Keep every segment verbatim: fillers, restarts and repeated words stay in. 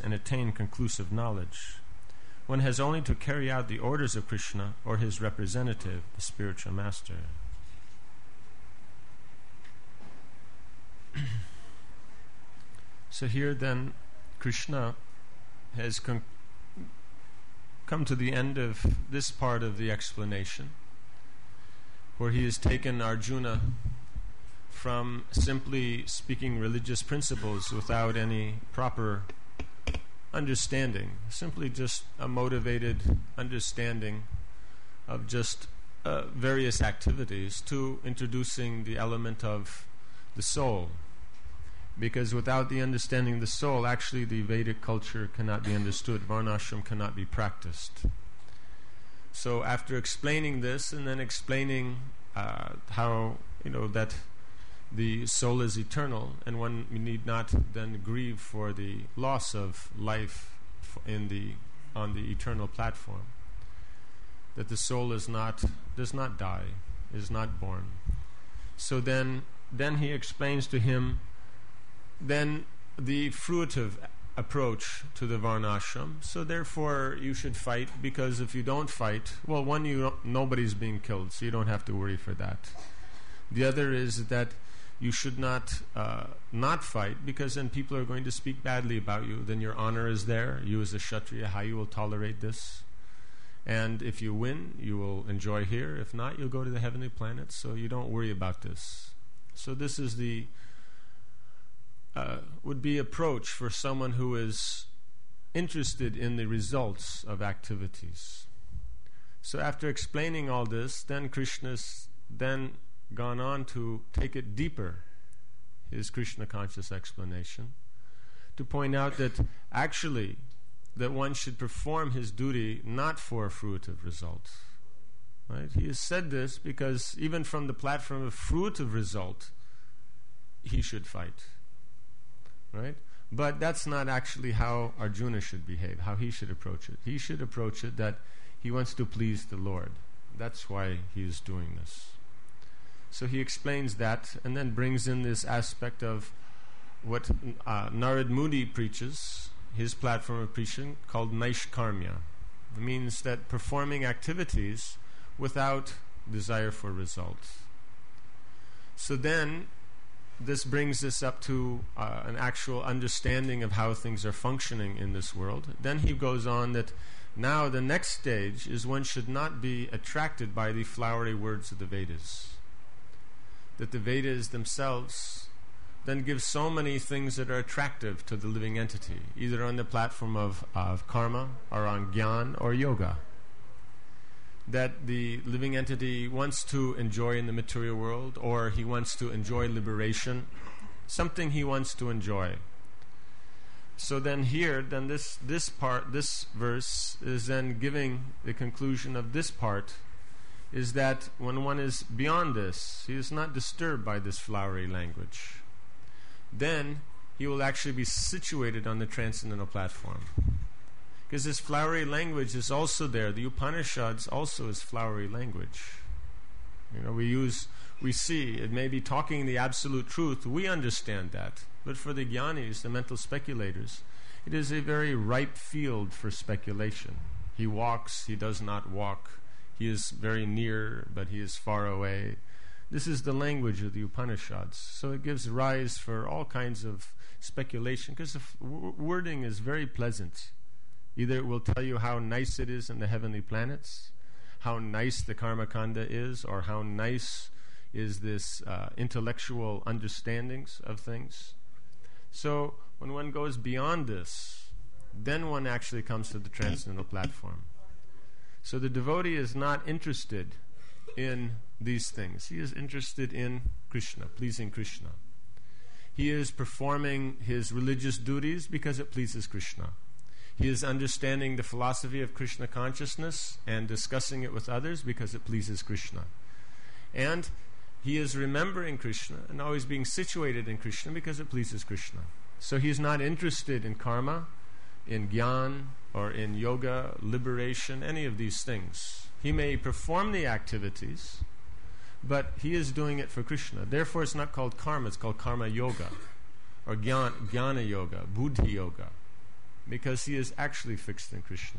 and attain conclusive knowledge. One has only to carry out the orders of Krishna or his representative, the spiritual master. So here then, Krishna has con- come to the end of this part of the explanation, where he has taken Arjuna from simply speaking religious principles without any proper understanding, simply just a motivated understanding of just uh, various activities, to introducing the element of the soul. Because without the understanding of the soul, actually the Vedic culture cannot be understood. Varnashram cannot be practiced. So after explaining this, and then explaining uh, how, you know, that the soul is eternal, and one need not then grieve for the loss of life in the on the eternal platform, that the soul is not does not die, is not born. So then, then he explains to him then the fruitive approach to the Varnashram. So therefore you should fight, because if you don't fight, well, one, you don't, nobody's being killed, so you don't have to worry for that. The other is that you should not uh, not fight, because then people are going to speak badly about you. Then your honor is there. You as a Kshatriya, how you will tolerate this? And if you win, you will enjoy here. If not, you'll go to the heavenly planets. So you don't worry about this. So this is the uh, would be approach for someone who is interested in the results of activities. So after explaining all this, then Krishna's then gone on to take it deeper, his Krishna conscious explanation, to point out that actually that one should perform his duty not for a fruitive result. Right? He has said this because even from the platform of fruitive result, he should fight. Right? But that's not actually how Arjuna should behave, how he should approach it. He should approach it that he wants to please the Lord. That's why he is doing this. So he explains that, and then brings in this aspect of what uh, Narad Muni preaches, his platform of preaching, called Naishkarmya. It means that performing activities without desire for results. So then, this brings us up to uh, an actual understanding of how things are functioning in this world. Then he goes on that now the next stage is one should not be attracted by the flowery words of the Vedas. That the Vedas themselves then give so many things that are attractive to the living entity, either on the platform of, of karma, or on jnana, or yoga. That the living entity wants to enjoy in the material world, or he wants to enjoy liberation, something he wants to enjoy. So then here, then this, this part, this verse is then giving the conclusion of this part, is that when one is beyond this, he is not disturbed by this flowery language, then he will actually be situated on the transcendental platform. Because this flowery language is also there. The Upanishads also is flowery language. You know, we use, we see, it may be talking the absolute truth, we understand that. But for the jnanis, the mental speculators, it is a very ripe field for speculation. He walks, he does not walk. He is very near, but he is far away. This is the language of the Upanishads. So it gives rise for all kinds of speculation, because the f- w- wording is very pleasant. Either it will tell you how nice it is in the heavenly planets, how nice the Karma Kanda is, or how nice is this uh, intellectual understandings of things. So when one goes beyond this, then one actually comes to the transcendental platform. So the devotee is not interested in these things. He is interested in Krishna, pleasing Krishna. He is performing his religious duties because it pleases Krishna. He is understanding the philosophy of Krishna consciousness and discussing it with others because it pleases Krishna. And he is remembering Krishna and always being situated in Krishna because it pleases Krishna. So he is not interested in karma, in jnana, or in yoga, liberation, any of these things. He may perform the activities, but he is doing it for Krishna. Therefore it's not called karma, it's called karma yoga, or jnana, jnana yoga, buddhi yoga. because he is actually fixed in Krishna.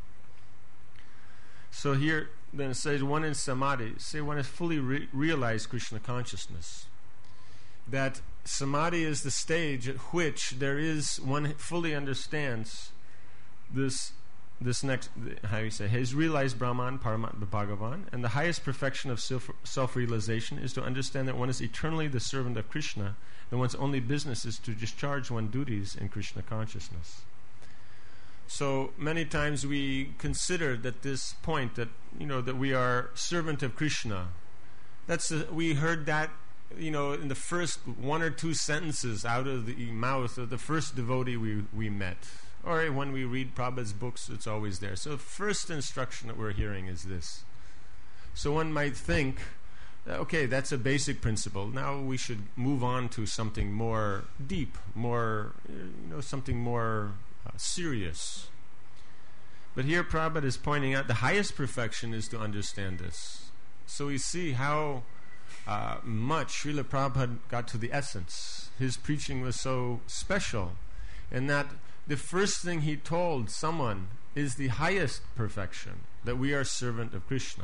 So here then it says one in samadhi, say one has fully re- realized Krishna consciousness. That samadhi is the stage at which there is, one fully understands this this next, how you say, has realized Brahman, Paramatma, Bhagavan, and the highest perfection of self, self-realization is to understand that one is eternally the servant of Krishna, and one's only business is to discharge one's duties in Krishna consciousness. So many times we consider that this point that, you know, that we are servant of Krishna, that's a, we heard that, you know, in the first one or two sentences out of the mouth of the first devotee we, we met. Or when we read Prabhupada's books, it's always there. So the first instruction that we're hearing is this. So one might think, okay, that's a basic principle. Now we should move on to something more deep, more, you know, something more uh, serious. But here Prabhupada is pointing out the highest perfection is to understand this. So we see how uh, much Srila Prabhupada got to the essence. His preaching was so special, and that the first thing he told someone is the highest perfection, that we are servant of Krishna.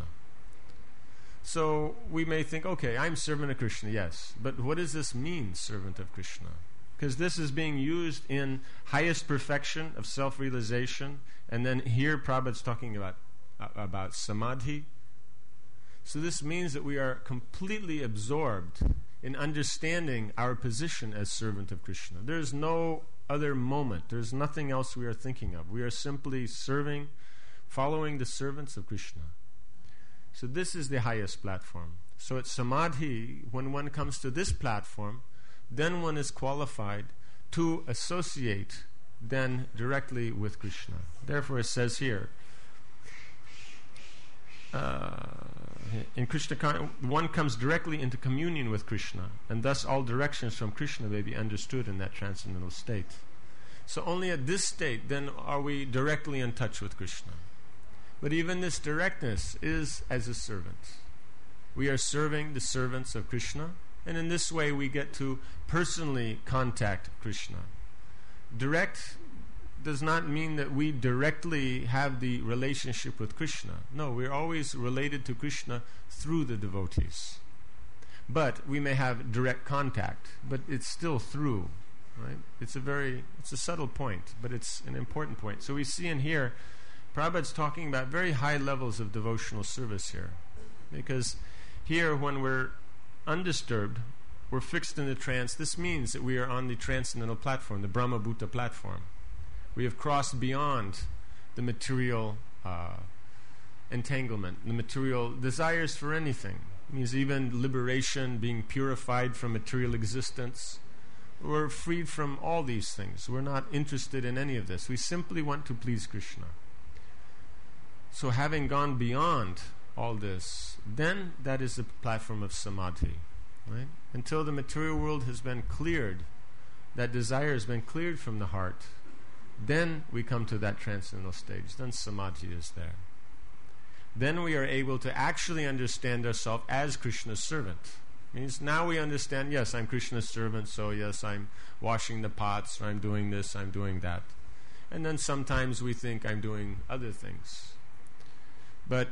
So we may think, okay, I'm servant of Krishna, yes. But what does this mean, servant of Krishna? Because this is being used in highest perfection of self-realization, and then here Prabhupada's talking about, uh, about samadhi. So this means that we are completely absorbed in understanding our position as servant of Krishna. There is no other moment. There's nothing else we are thinking of. We are simply serving, following the servants of Krishna. So this is the highest platform. So at samadhi, when one comes to this platform, then one is qualified to associate then directly with Krishna. Therefore it says here, uh, in Krishna, one comes directly into communion with Krishna, and thus all directions from Krishna may be understood in that transcendental state. So only at this state then are we directly in touch with Krishna. But even this directness is as a servant. We are serving the servants of Krishna, and in this way we get to personally contact Krishna. Direct does not mean that we directly have the relationship with Krishna. No, we're always related to Krishna through the devotees. But we may have direct contact, but it's still through, right? It's a very, it's a subtle point, but it's an important point. So we see in here, Prabhupada's talking about very high levels of devotional service here. Because here, when we're undisturbed, we're fixed in the trance, this means that we are on the transcendental platform, the Brahma-bhuta platform. We have crossed beyond the material uh, entanglement, the material desires for anything. It means even liberation, being purified from material existence. We're freed from all these things. We're not interested in any of this. We simply want to please Krishna. So having gone beyond all this, then that is the platform of samadhi. Right? Until the material world has been cleared, that desire has been cleared from the heart, then we come to that transcendental stage. Then samadhi is there. Then we are able to actually understand ourselves as Krishna's servant. Means now we understand, yes, I'm Krishna's servant, so yes, I'm washing the pots, or I'm doing this, I'm doing that. And then sometimes we think I'm doing other things. But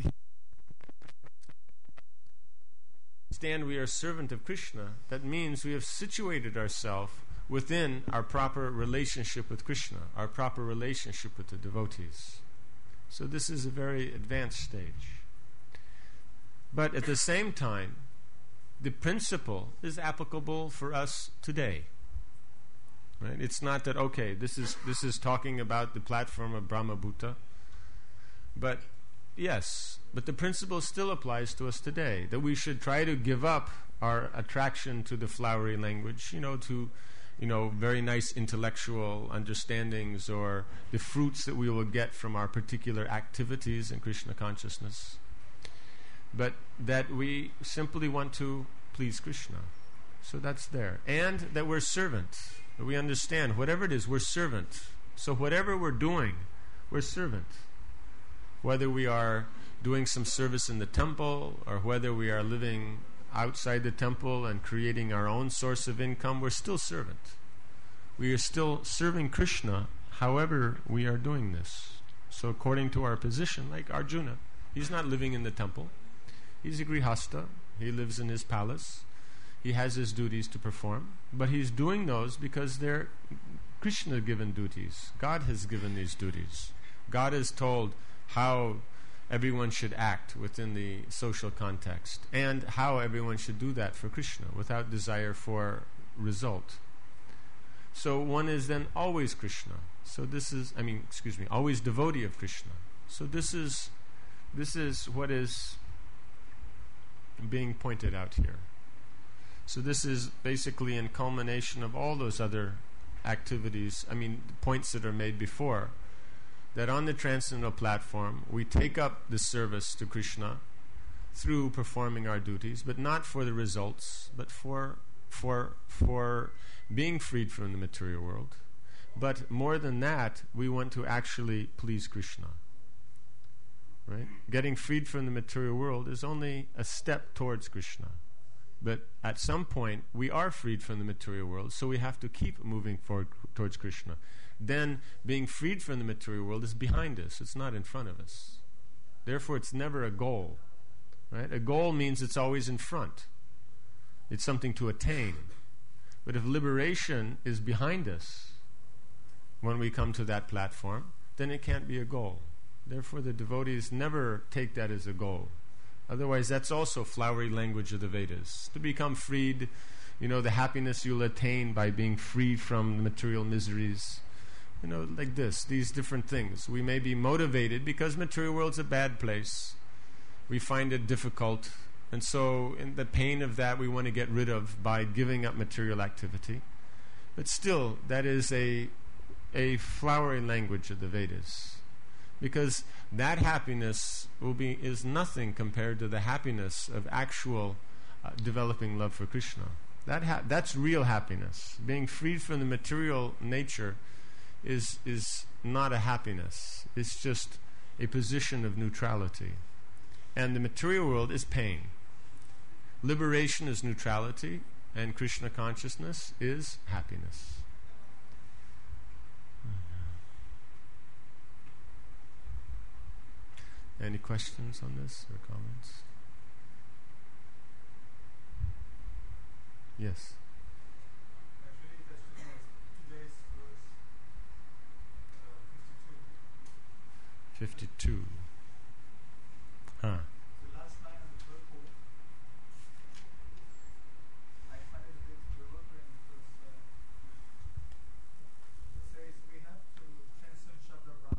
understand we are servant of Krishna, that means we have situated ourselves within our proper relationship with Krishna, our proper relationship with the devotees. So this is a very advanced stage. But at the same time, the principle is applicable for us today. Right? It's not that, okay, this is this is talking about the platform of Brahma-bhuta, but yes, but the principle still applies to us today, that we should try to give up our attraction to the flowery language, you know, to you know, very nice intellectual understandings or the fruits that we will get from our particular activities in Krishna consciousness. But that we simply want to please Krishna. So that's there. And that we're servant. That we understand, whatever it is, we're servant. So whatever we're doing, we're servant. Whether we are doing some service in the temple, or whether we are living outside the temple and creating our own source of income, we're still servant. We are still serving Krishna however we are doing this. So according to our position, like Arjuna, he's not living in the temple. He's a grihasta. He lives in his palace. He has his duties to perform. But he's doing those because they're Krishna-given duties. God has given these duties. God has told how everyone should act within the social context and how everyone should do that for Krishna without desire for result. So one is then always Krishna. So this is, I mean, excuse me, always devotee of Krishna. So this is, this is what is being pointed out here. So this is basically in culmination of all those other activities, I mean, points that are made before, that on the transcendental platform, we take up the service to Krishna through performing our duties, but not for the results, but for for for being freed from the material world. But more than that, we want to actually please Krishna. Right? Getting freed from the material world is only a step towards Krishna. But at some point, we are freed from the material world, so we have to keep moving forward towards Krishna. Then, being freed from the material world is behind us. It's not in front of us. Therefore, it's never a goal. Right? A goal means it's always in front. It's something to attain. But if liberation is behind us, when we come to that platform, then it can't be a goal. Therefore, the devotees never take that as a goal. Otherwise, that's also flowery language of the Vedas. To become freed, you know, the happiness you'll attain by being freed from the material miseries. You know, like this, these different things. We may be motivated because material world's a bad place. We find it difficult. And so, in the pain of that, we want to get rid of by giving up material activity. But still, that is a a flowery language of the Vedas. Because that happiness will be is nothing compared to the happiness of actual uh, developing love for Krishna. That ha- that's real happiness. Being freed from the material nature is is not a happiness. It's just a position of neutrality. And the material world is pain. Liberation is neutrality, and Krishna consciousness is happiness. Any questions on this or comments? Yes. Actually, today's verse uh, fifty-two. Huh. The last line of the purport, I find it a bit bewildering because uh, it says we have to transcend Shabda Brahman.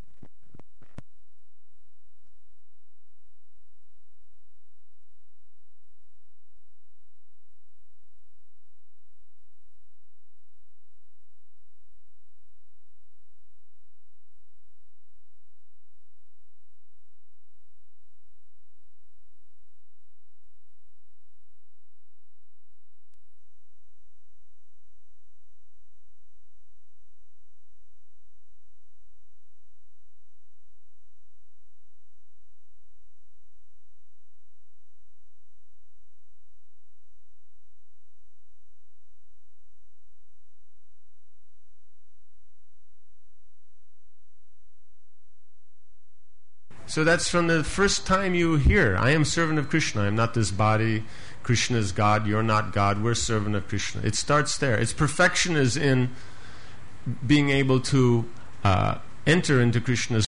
So that's from the first time you hear, I am servant of Krishna, I am not this body, Krishna is God, you're not God, we're servant of Krishna. It starts there. Its perfection is in being able to uh, enter into Krishna's